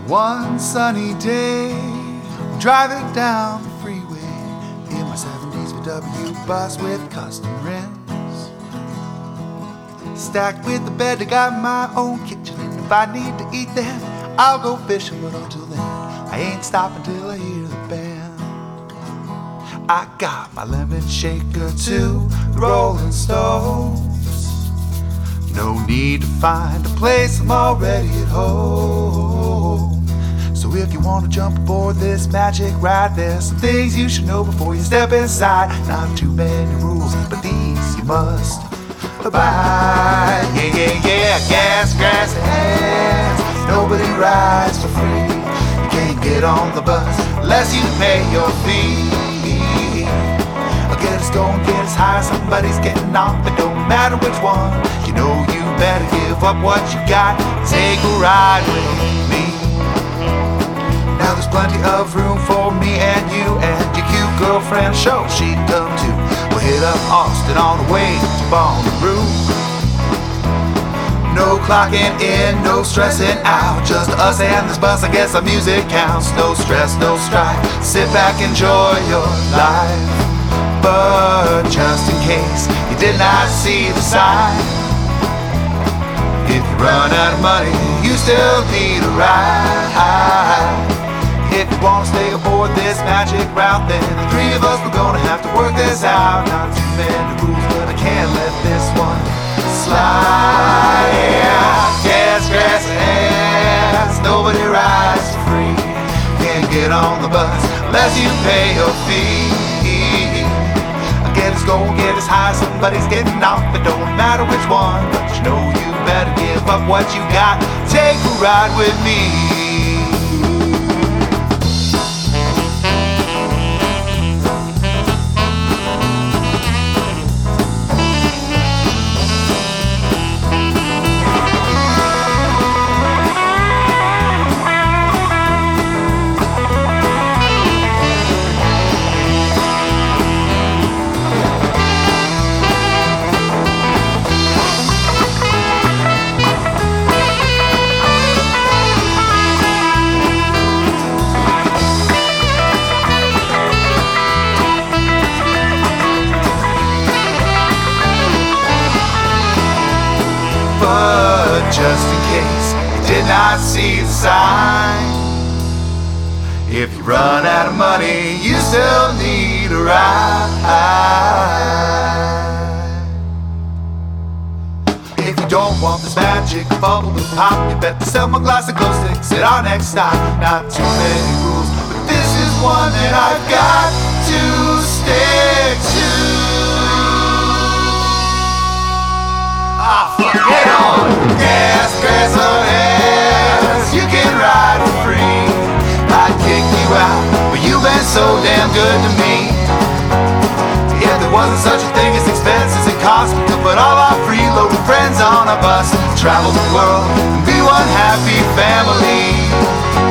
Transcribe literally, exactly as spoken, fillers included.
One sunny day, I'm driving down the freeway in my seventies V W bus with custom rims, stacked with the bed. I got my own kitchen, and if I need to eat there, I'll go fishing. But until then, I ain't stopping till I hear the band. I got my lemon shaker too, the Rolling Stones. No need to find a place, I'm already at home. So if you want to jump aboard this magic ride, there's some things you should know before you step inside. Not too many rules, but these you must abide. Yeah, yeah, yeah, gas, grass, hands. Nobody rides for free. You can't get on the bus unless you pay your fee. I'll get us going, get us high, somebody's getting off. It don't matter which one, you know you better give up what you got. Take a ride with me. Now there's plenty of room for me and you and your cute girlfriend. Show she'd come too. We'll hit up Austin on the way to Bonnaroo. No clocking in, no stressing out, just us and this bus. I guess our music counts. No stress, no strife, sit back, enjoy your life. But just in case you did not see the sign, if you run out of money, you still need a ride. If you want to stay aboard this magic route, then the three of us, we're gonna have to work this out. Not too many rules, but I can't let this one slide. Gas, grass, ass, nobody rides for free. Can't get on the bus unless you pay your fee. Get us going, get us high, somebody's getting off. It don't matter which one, but you know you better give up what you got. Take a ride with me. But just in case you did not see the sign, if you run out of money, you still need a ride. If you don't want this magic bubble to pop, you better sell my glass of glow sticks at our next stop. Not too many rules, but this is one that I've got to stick to. Ah, fuck it on! Gas, grass, or ass, you can ride for free. I'd kick you out, but you've been so damn good to me. If there wasn't such a thing as expenses, it cost me to put all our freeloading friends on a bus, travel the world, and be one happy family.